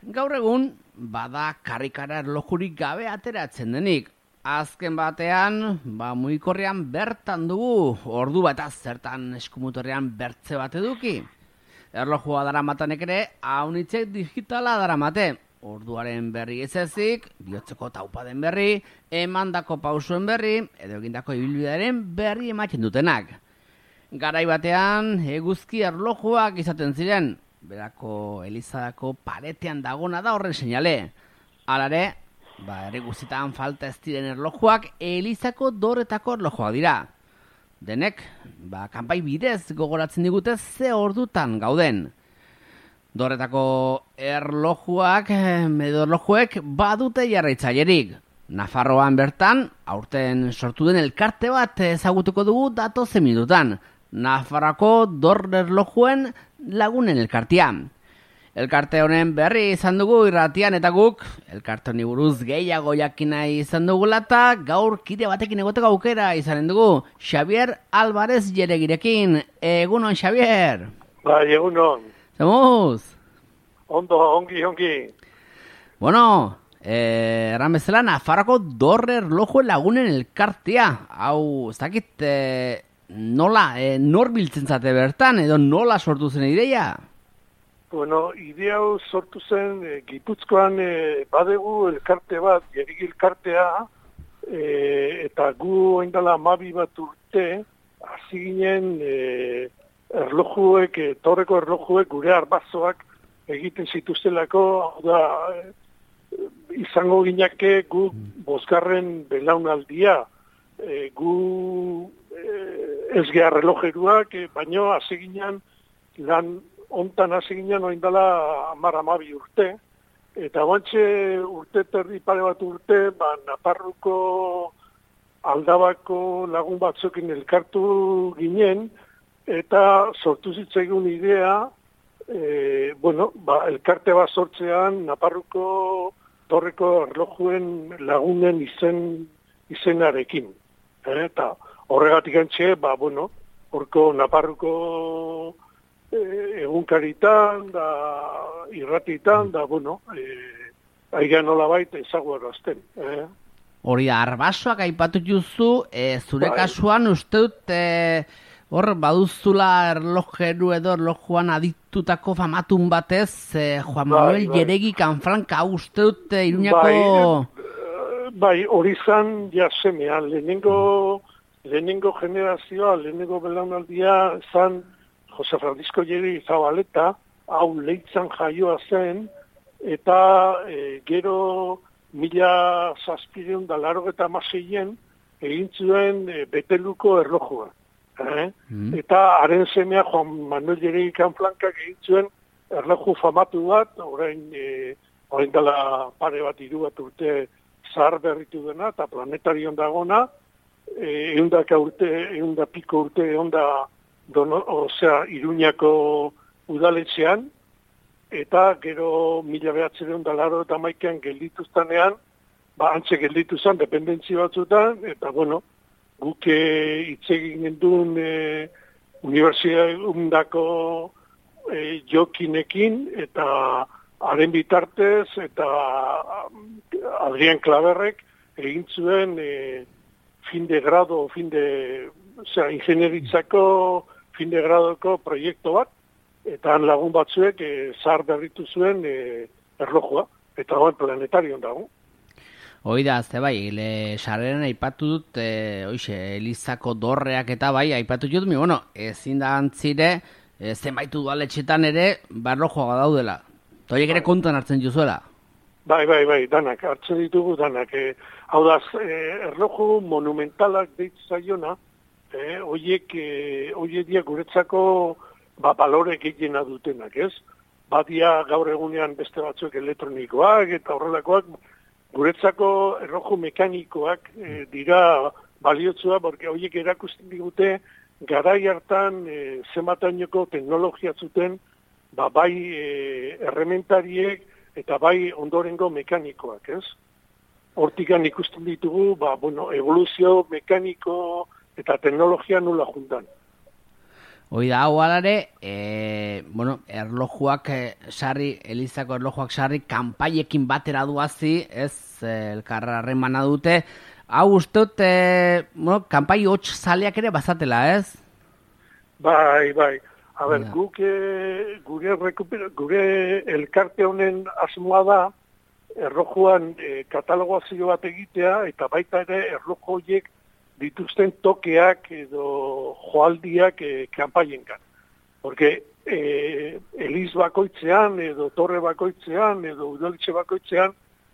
gaur egun, bada karrikara erlojurik gabe ateratzen denik. Azken batean, mugikorrean bertan dugu, ordu bat zertan eskumutorrean bertze bat eduki. Erlojua daramatanek ere, haunitzek digitala daramate. Orduaren berri ez ezik, bihotzeko taupaden berri, emandako pausuen berri, edo egindako ibilbidearen berri ematen dutenak. Garai batean, eguzki erlojuak izaten ziren, berako elizadako paretean dagona da horren seinale. Halare, herri guztietan falta ez diren erlojuak elizako dorretako erlojuak dira. Denek, kanpai bidez gogoratzen digute ze ordutan gauden. Dorretako erlojuak, erlojuek badute jarraitzailerik. Nafarroan bertan, aurten sortu den elkarte bat ezagutuko dugu datozen minututan. Nafarroako dorre erlojuen lagunen elkartea. Elkarte honen berri izan dugu irratian eta guk, elkarte honi buruz gehiago jakina izan dugula eta gaur kide batekin egoteko aukera izanen dugu, Xavier Alvarez Jeregirekin. Egunon, Xavier. Bai, egunon. Zemuz? Ondo, ongi. Bueno, erran bezala, Nafarroako dorre erlojuen lagunen elkartea. Hau, ez dakit, nola, nor biltzen zate bertan, edo nola sortu zen ideia? Bueno, idea sortu zen, Gipuzkoan badegu elkarte bat, Jerigi elkartea, eta gu oindala 12 bat urte, hasi ginen erlojuek, torreko erlojuek, gure arbazoak egiten zituztelako, da, izango ginake gu bosgarren belaunaldia, gu ez geha relojeruak, baino hasi ginen lan hontan hasi ginen oindala 10-12 urte, eta bantxe urte terdi pare bat urte, Nafarruko Aldabako lagun batzukin elkartu ginen, eta sortu zitzaigun idea, elkarte bat sortzean Nafarruko torreko erlojuen lagunen izenarekin. Eta horregatik antxe, horko Nafarruko egunkaritan, irratitan, aigan nola baita ezaguarazten. Hori da, arbasoak aipatu juzu, zure kasuan uste dut hor baduzula erlojeru edo erlojuan aditutako famatun batez, Juan Manuel Jeregi Kanfranka, uste dut Iruñako... Bai, hori zan jasemean, lehenengo generazioa, lehenengo belaunaldia zan Jose Francisco Jeregi Zabaleta, hau Leitzan jaioa zen, eta gero 1786 egin zuen Beteluko erlojua. Eta haren semea Juan Manuel Jeregi Kanfrankak egin zuen erloju famatu bat, orain dela pare bat 3 bat urte zahar berritu dena, eta planetarion dagona, 100 piko urte Iruñako udaletxean, eta gero 1980an geldituztanean, antxe gelditu zen, dependentzi batzutan, eta guk hitz egin gendun Unibertsitateko jokinekin, eta haren bitartez, eta Adrián Klaberrek egin zuen fin de grado, ingenieritzako fin de gradoko proiektu bat, eta han lagun batzuek zahar berritu zuen erlojua, eta planetarion dago. Hoi da, sarreren aipatu dut, Elizako dorreak eta aipatu dut, ezin da antzire, zenbaitu dualetxetan ere, erlojua daudela. Toiek ere kontuan hartzen juzuela? Bai, danak, hartzen ditugu danak. Hau da, erloju monumentalak deitu zaiona, hoiek dia guretzako balore gehiena dutenak, ez? Badia gaur egunean beste batzuek elektronikoak eta horrelakoak, guretzako erloju mekanikoak dira baliotsua, porque hoiek erakusten digute garai hartan zenbatainoko teknologia zuten, bai errementariek eta bai ondorengo mekanikoak, ez? Hortikan ikusten ditugu, evoluzio mekaniko eta teknologia nula juntan. Hoi da, hau alare, bueno, erlojuak sarri, Elizako erlojuak sarri, kanpaiekin batera duazi, ez, elkarra harremana dute. Hau usteot, bueno, kanpai hots zaleak ere bazatela, ez? Bai. A ber, guk gure elkarte honen asmoa da, erlojuan katalogazio bat egitea, eta baita ere erloju horiek dituzten tokeak edo joaldiak kanpaienkan. Porque eliz bakoitzean, edo torre bakoitzean, edo udaletxe bakoitzean,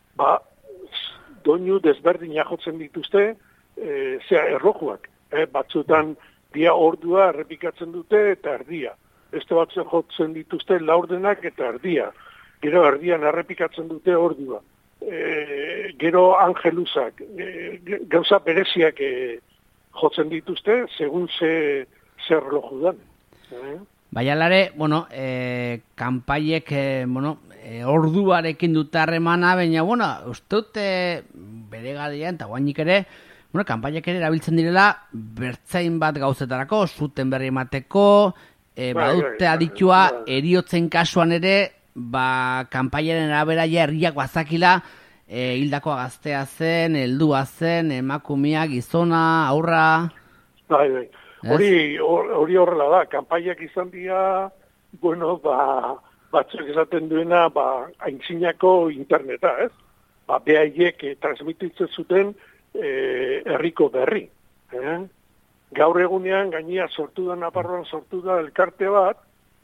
doinu desberdina jotzen dituzte, erlojuak. Batzutan dia ordua errepikatzen dute eta erdia. Beste batzuen jotzen dituzte laurdenak eta erdia. Gero erdian errepikatzen dute ordua. Gero angeluzak, gauza bereziak jotzen dituzte, segun zer erloju dan. Baialare, bueno, kanpaiek, bueno, orduarekin dut harremana, baina, bueno, usteut bere gadian, eta guainik ere, bueno, kanpaiek ere erabiltzen direla, bertzain bat gauzetarako, zuten berri emateko, badute aditua, eriotzen kasuan ere, kanpaiaren araberaia herriak bazakila, hildako gaztea zen, heldua zen, emakumea, gizona, aurra... Bai. Hori horrela da, kanpaiak izan dira, bueno, batzuk esaten duena, aintzinako interneta, ez? Behaiek transmititzen zuten herriko berri. Gaur egunean, gainea sortu da, Nafarroan sortu da elkarte bat,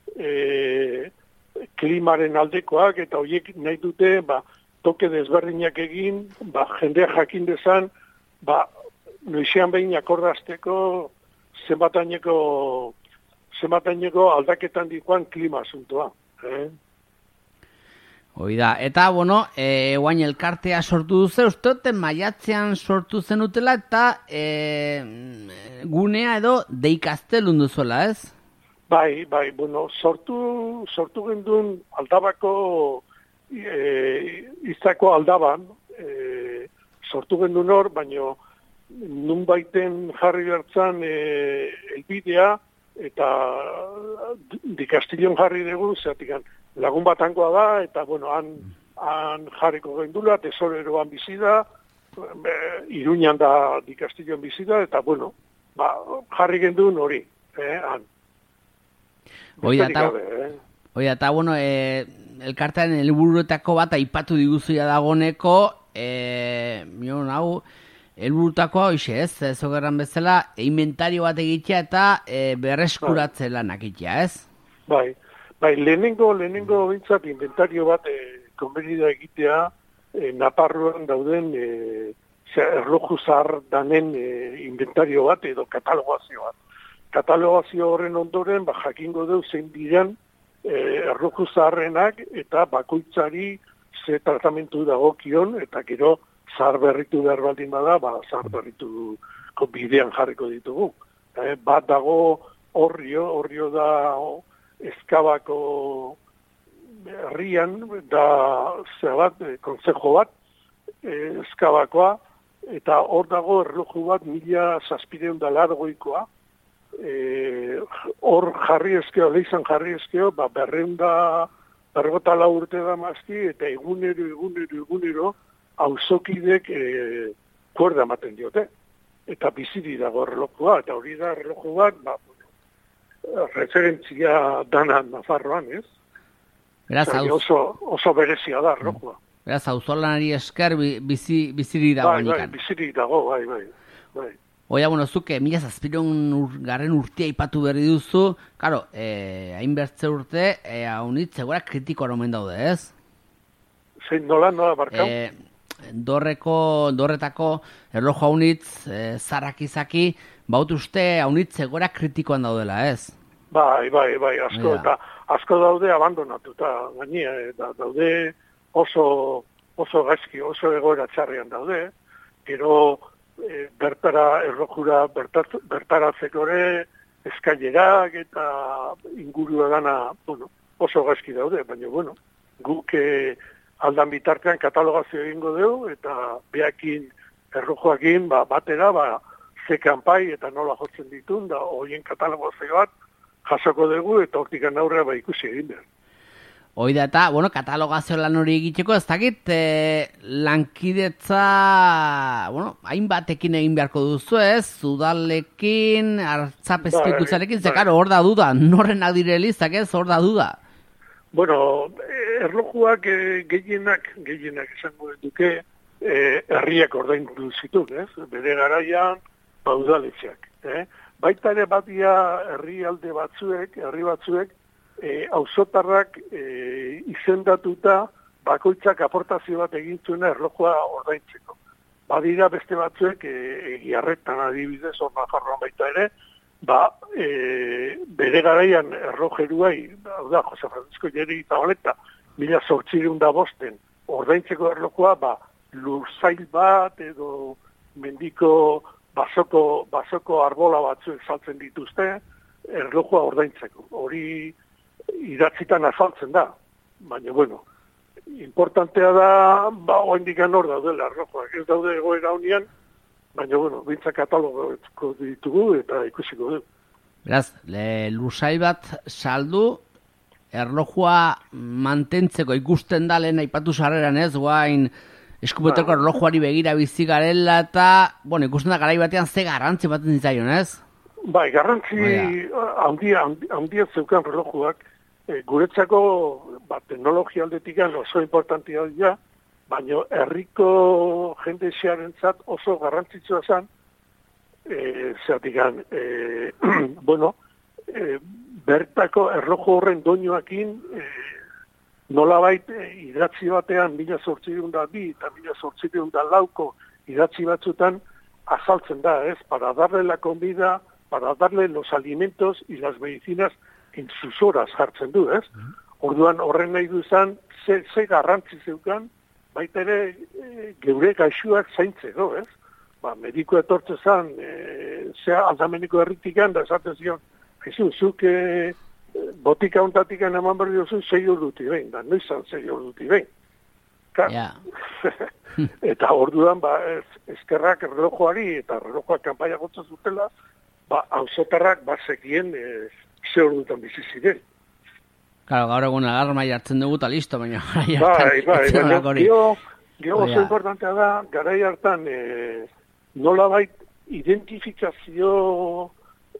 klimaren aldekoak, eta horiek nahi dute, toke desberdinak egin, jendea jakin dezan, noizean behin akordazteko zenbataineko aldaketan dikoan klima asuntoa. Hoi da, eta, bueno, guain elkartea sortu duze, uste maiatzean sortu zenutela, eta gunea edo deikaztelun duzuela, ez? Bai, bueno, sortu gendun Aldabako izako Aldaban, sortu gendun hor, baino nun baiten jarri bertzan elbidea, eta dikastillon jarri dugu, zeratikan lagun batangoa da, eta bueno, han jarriko gendula, tesoreroan bizi da, Iruñan da dikastillon bizi da, eta bueno, jarri gendun hori, han. Oida, eta bueno, elkartean helburuetako bat aipatu diguzuia dagoneko, hau, helburutako hoxe, ez? Zogerran bezala, inventario bat egitea eta berreskuratze lanak egitea, ez? Bai, lehenengo bintzat inventario bat konbenida egitea Nafarroan dauden erloju zahar danen inventario bat edo katalogazio bat. Katalogazio horren ondoren, jakingo deu zein diren erloju zaharrenak eta bakoitzari ze tratamentu dagokion, eta gero zahar berritu behar baldin bada, zahar berrituko bidean jarriko ditugu. Bat dago Orrio da Ezkabako herrian, da kontzejo bat, Ezkabakoa, eta hor dago erloju bat 1700 largoikoa, hor jarri ezkeo, lehizan jarri ezkeo, 204 urte da mazki, eta egunero, auzokidek kuerda ematen diote. Eta biziri dago erlojua, eta hori da erloju bat, referentzia dana Nafarroan, ez? Oso berezia da erlojua. Beraz, auzolanari esker biziri dago nikan. Biziri dago, bai. Oia, bueno, zuke, 1700 garren urtea ipatu berri duzu, karo, hainbertze urte, haunitze gora kritiko omen daude, ez? Zein nola barkau? Dorretako erloju haunitz, zarrak izaki, baut uste haunitze gora kritikoan daudela, ez? Bai, asko, eta asko daude abandonatuta, gainea, daude oso gaizki, oso egoera txarrean daude, gero bertara erlojura bertaratzeko ere eskailerak eta ingurua dana, bueno, oso gaizki daude, baina, bueno, guk aldan bitartean katalogazio egingo dugu, eta behakin erlojuakin batera, ze kanpai eta nola jotzen ditun, da horien katalogazio bat jasoko dugu eta hortikan aurrera ikusi egin behar. Hoi da eta, katalogazio lan hori egiteko, ez dakit, lankidetza, hainbatekin egin beharko duzu ez, udalekin, hartzapezpikutzarekin, zekaro, hor da duda, norrenak direlizak ez, hor da duda. Erlojuak gehienak esango duke, herriak ordaindu zituen, ez? Bere garaian, udaletxeak. Baita ere batia herri batzuek, auzotarrak izendatuta bakoitzak aportazio bat egin zuena erlojua ordaintzeko. Badira beste batzuek, Egiarretan adibidez, hor Nafarroan baita ere, bere garaian erlojeruai, Jose Francisco Lleri Zabaleta, 1805 ordaintzeko erlojua, lurzail bat edo mendiko basoko arbola batzuek saltzen dituzte, erlojua ordaintzeko. Hori idatzitan azaltzen da, baina, importantea da, oendikan hor daudela erlojuak, ez daude egoera honian, baina, bintza katalogako ditugu eta ikusiko du. Beraz, lursail bat saldu, erlojua mantentzeko ikusten da lehen aipatu sarreran ez, guain eskupeteko erlojuari begira bizi garela eta, ikusten da garai batean ze garrantzi baten zitzaion, ez? Bai, garrantzi handia zeukan erlojuak, guretzako teknologia aldetikan oso importantia dira, baina herriko jende xearentzat oso garrantzitsua zen, zeratikan, bertako erloju horren doinuakin, nolabait idatzi batean 1802 eta 1804 idatzi batzutan azaltzen da, ez? Para darle la comida, para darle los alimentos y las medicinas en sus horas jartzen du, ez? Orduan horren nahi du izan, ze garrantzi zeukan, baita ere geure gaixuak zaintzeko, ez? Mediko etortze zan, aldameneko erritikan, da esaten zion, zuk botika ontatikan eman berri duzu 6 orduti behin, da noizan 6 orduti behin. Eta orduan, eskerrak erlojuari eta erlojuak kanpaia gotzen zutela, auzotarrak zekien ze ordutan bizi ziren. Claro, gaur egun alarma jartzen dugu eta listo, baina Gero oso importantea da, garai hartan nolabait identifikazio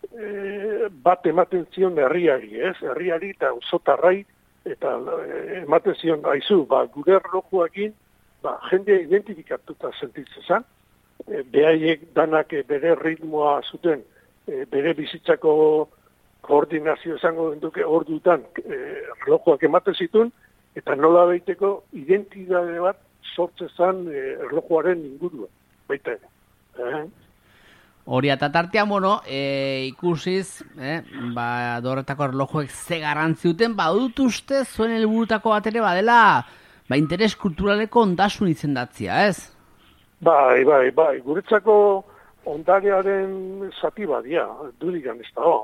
bat ematen zion herriari, ez? Herriari eta auzotarrai eta ematen zion, aizu, gure erlojuakin, jende identifikatuta sentitzen zen. Behaiek danak bere ritmoa zuten, bere bizitzako koordinazio esango duke ordutan erlojuak ematen zituen, eta nola baiteko identitate bat sortzen zen erlojuaren ingurua, baita ere. Hori eta tartean, ikusiz, dorretako erlojuek ze garrantzi duten, badut uste zuen helburutako bat ere badela, interes kulturaleko ondasun izendatzia, ez? Bai, guretzako ondarearen zati badia, dudigan ez da,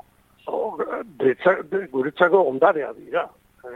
guretzako ondarea dira.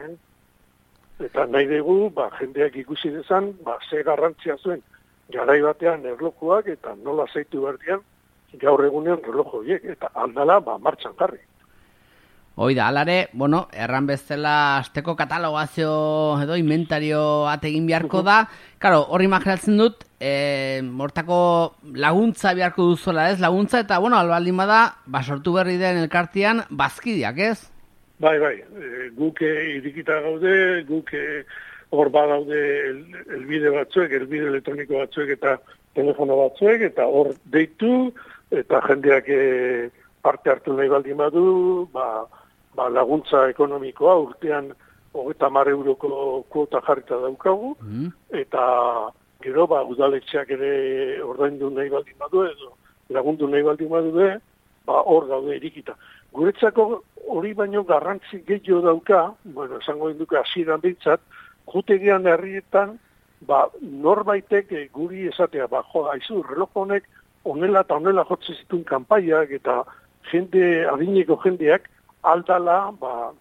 Eta nahi dugu, jendeak ikusi dezan, ze garrantzia zuen garai batean erlojuak eta nola zeitu berdian gaur egunean erloju horiek, eta aldala martxan jarri. Oida, alare, erran bezala asteko katalogazio edo inventario bat egin beharko da. Claro, horri imaginatzen dut, mortako laguntza beharko duzuela, ez? Laguntza eta, albaldin bada, sortu berri den elkartian, bazkideak, ez? Bai, guk irikita gaude, guk hor badaude elbide batzuek, elbide elektroniko batzuek eta telefono batzuek, eta hor deitu, eta jendeak parte hartu nahi baldin badu, laguntza ekonomikoa urtean 30 euroko kuota jarrita daukagu, eta gero udaletxeak ere ordaindu nahi baldin badu edo lagundu nahi baldin badu hor daude irikita. Guretzako hori baino garrantzi gehiago dauka, esango induke hasieran bintzat, jutegian herrietan, norbaitek guri esatea, aizu, reloj honek onela eta onela jotzen zituen kanpaiak eta adineko jendeak aldala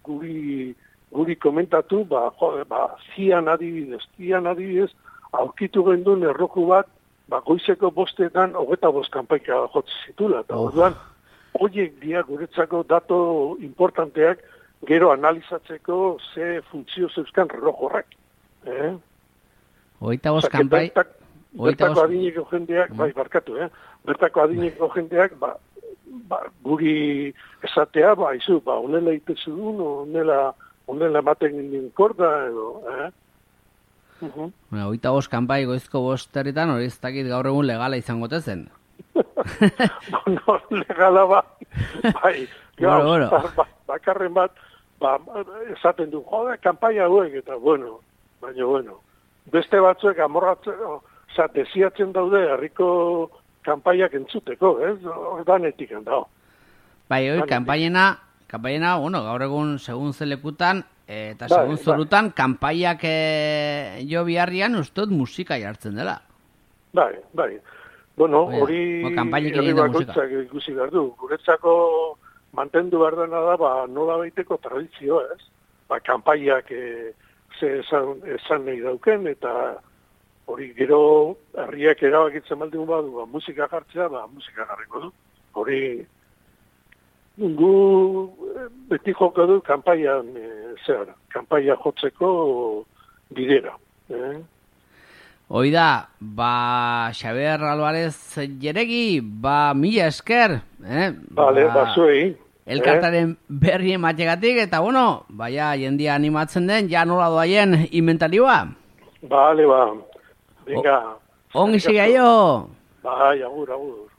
guri komentatu, zian adibidez, aurkitu genduen erloju bat, goizeko 5:05 kanpaika jotzen zitula, eta orduan, horiek dira guretzako dato importanteak gero analizatzeko ze funtzio zeuzkan reloj horrek. Hogeita bost kanpai... Bertako adineko jendeak, bai, barkatu, bertako adineko jendeak, guri esatea, izu, onela itezu duen, onela ematen ginen korda, edo, Hogeita bost kanpai goizko bosterritan, hori ez dakit gaur egun legala izango tezen. No, legala bai, bakarren bat, esaten du, kanpai hauek, eta baina, beste batzuek amorratzeko, desiatzen daude herriko kanpaiak entzuteko, danetik handao. Bai, hori, kanpaiena, gaur egun segun zelekutan, eta segun zorutan, kanpaiak jo biharrian ustot musika jartzen dela. Bai. Bueno, hori herri bakoitzak ikusi behar du. Guretzako mantendu behar dena da, nola baiteko tradizio, ez? Kanpaiak esan nahi dauken, eta hori gero herriak erabakitzen baldin badu, musika jartzea, musika jarriko du. Hori gu beti joko du kanpaian, kanpaia jotzeko bidera. Hoi da, Xabier Alvarez Jeregi, mila esker. Bale, zuei. Elkartaren berri emategatik, eta jendia animatzen den, ja nola doaien inventarioa. Bale, venga. Ongi sigaio. Bai, agur.